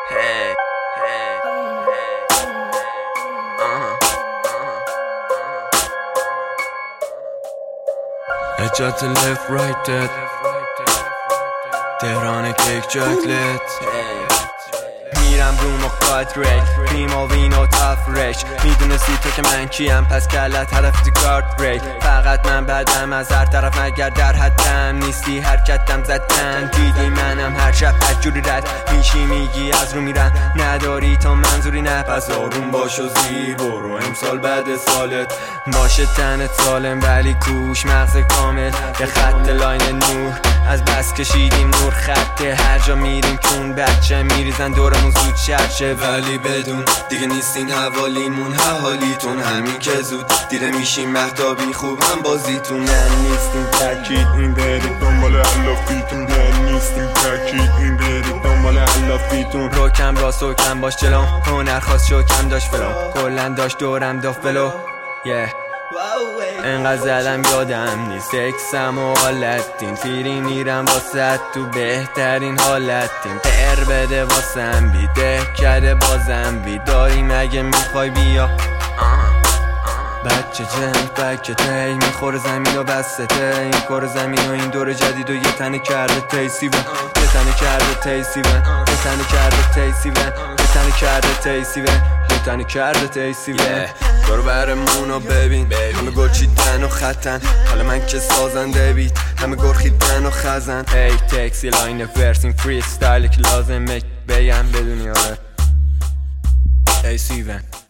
Hey, hey, اجات left right dead تهران کیک جاکلت میرم رو مخاط ریک بیما وینو تفرش میدونستی تو که من کیم پس کلت هدف تو گارد بریک فقط من بعدم از هر طرف مگر در حدم نیستی حرکتم زدن دیدی منم هر شب جوری رد میشی میگی از رو میرم نداری تو منظوری نه پس آروم باش و زیر برو امسال بعد سالت باشه تنت سالم ولی کوش مغز کامل به خط لاین نور از بس کشیدیم نور خطه هر جا میریم چون بچه میریزن دورمون زود شرشه ولی بدون دیگه نیستین حوالیمون حوالیتون همین که زود دیره میشیم مهتابی خوب هم بازیتون من نیستیم ترکید این برید دنبال علافیتون من نیستیم ترکید این برید دنبال علافیتون رو کم راست و کم باش جلوم هنر خواست شو کم داشت فلو کلن داشت دورم داف بلو انقدر زدم یادم نیست اکسم و حالتین فیری میرم واسه تو بهترین حالتین پر بده واسم بیده کرده بازم بیداری مگه میخوای بیا بچه جنگ بکه تی میخوره زمین و بسته این کار زمین و این دور جدید و یه تنه کرده تیسی ون یه تنه کرده تیسی ون یه تنه کرده تیسی ون یه تنه کرده تیسی ون یه تنه کرده تیسی ون دارو برمونو ببین همه گل چیدن و خطن حالا من که سازنده بید همه گرخیدن و خزن ای تکسی لاین ورسین فری استایل که لازم بگم بدونی آره ای سی ون